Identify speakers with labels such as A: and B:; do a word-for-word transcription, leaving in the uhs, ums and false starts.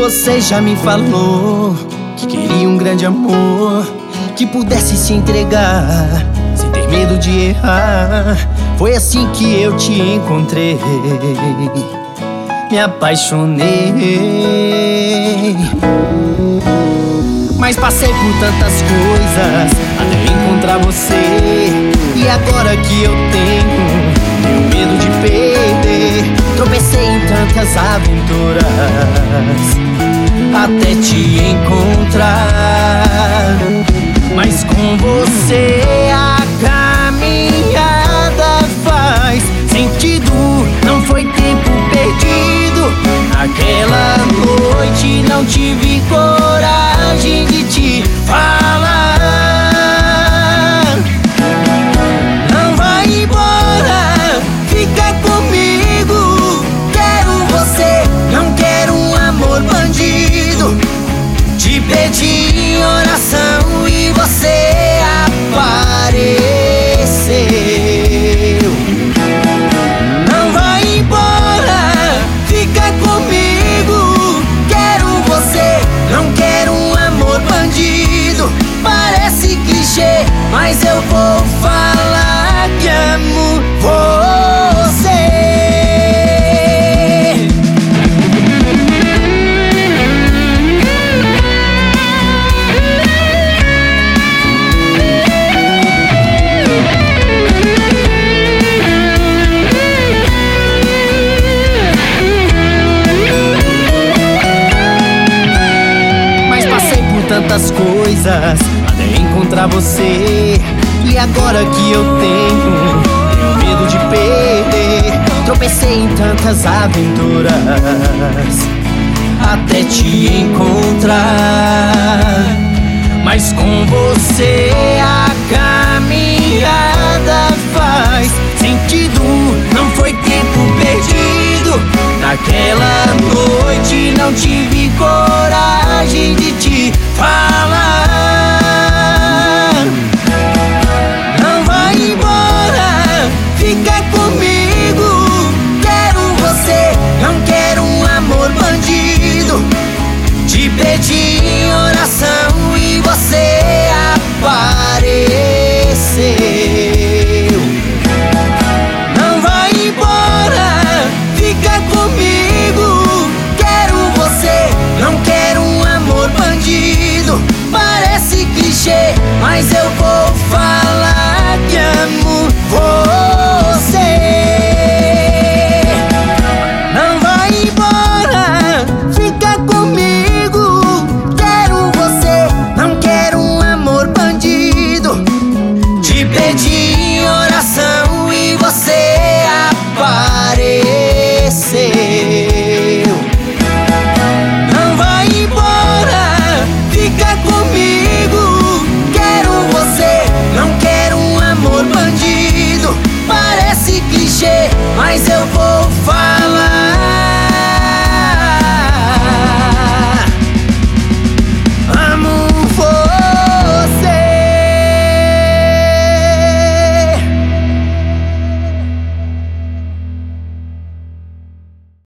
A: Você já me falou que queria um grande amor, que pudesse se entregar sem ter medo de errar. Foi assim que eu te encontrei, me apaixonei. Mas passei por tantas coisas até encontrar você. E agora que eu tenho, tenho medo de perder. Tropecei em tantas aventuras até te encontrar. Mas com você a caminhada faz sentido. Não foi tempo perdido. Naquela noite não tive coragem de te falar. Não vai embora, fica comigo. Quero você, não quero um amor bandido. Te pedi em oração e você apareceu. Não vai embora, fica comigo. Quero você, não quero um amor bandido. Parece clichê, mas eu vou falar que amo você. Tantas coisas até encontrar você. E agora que eu tenho, tenho medo de perder. Tropecei em tantas aventuras até te encontrar. Mas com você a caminhar